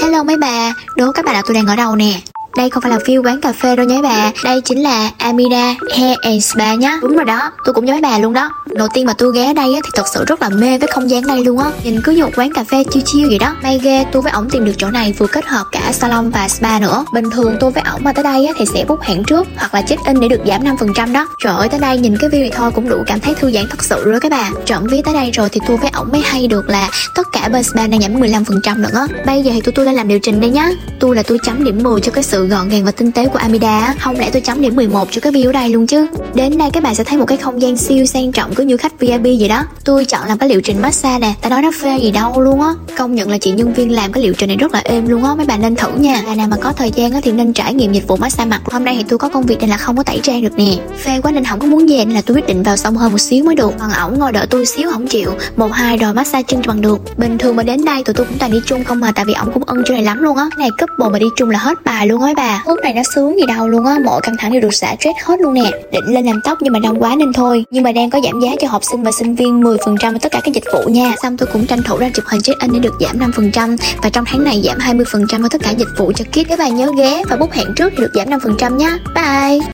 Hello mấy bà, đố các bà là tôi đang ở đâu nè. Đây không phải là view quán cà phê đâu nhé bà. Đây chính là Amira Hair and Spa nhá. Đúng rồi đó, tôi cũng với mấy bà luôn đó. Đầu tiên mà tôi ghé đây á, thì thật sự rất là mê với không gian đây luôn á. Nhìn cứ như một quán cà phê chill chill vậy đó. May ghê tôi với ổng tìm được chỗ này vừa kết hợp cả salon và spa nữa. Bình thường tôi với ổng mà tới đây á, thì sẽ book hẹn trước hoặc là check in để được giảm 5% đó. Trời ơi, tới đây nhìn cái view này thôi cũng đủ cảm thấy thư giãn thật sự rồi đó các bà. Trộm vía tới đây rồi thì tôi với ổng mới hay được là tất cả bên spa đang giảm 15% nữa. Bây giờ thì tôi lên làm liệu trình đây nhá. Tôi chấm điểm 10 cho cái sự gọn gàng và tinh tế của Amira. Không lẽ tôi chấm điểm 11 cho cái view ở đây luôn chứ. Đến đây các bạn sẽ thấy một cái không gian siêu sang trọng cứ như khách VIP vậy đó. Tôi chọn làm cái liệu trình massage nè, ta nói nó phê gì đâu luôn á. Công nhận là chị nhân viên làm cái liệu trình này rất là êm luôn á, mấy bạn nên thử nha. Bà nào mà có thời gian á thì nên trải nghiệm dịch vụ massage mặt. Hôm nay thì tôi có công việc nên là không có tẩy trang được nè. Phê quá nên không có muốn về nên là tôi quyết định vào xong hơn một xíu mới được. Còn ổng ngồi đợi tôi xíu không chịu. 1-2 rồi massage chân cho bằng được. Bình thường mà đến đây tụi tôi cũng toàn đi chung không mà, tại vì ổng cũng ưng chỗ này lắm luôn á. Cái này couple mà đi chung là hết bài luôn á mấy bà. Lúc này nó sướng gì đâu luôn á, mọi căng thẳng đều được xả stress hết luôn nè. Định lên làm tóc nhưng mà đông quá nên thôi. Nhưng mà đang có giảm giá cho học sinh và sinh viên 10% với tất cả các dịch vụ nha. Xong tôi cũng tranh thủ ra chụp hình check in để được giảm 5%. Và trong tháng này giảm 20% với tất cả dịch vụ cho kids. Các bạn nhớ ghé và book hẹn trước thì được giảm 5% nhá. Bye.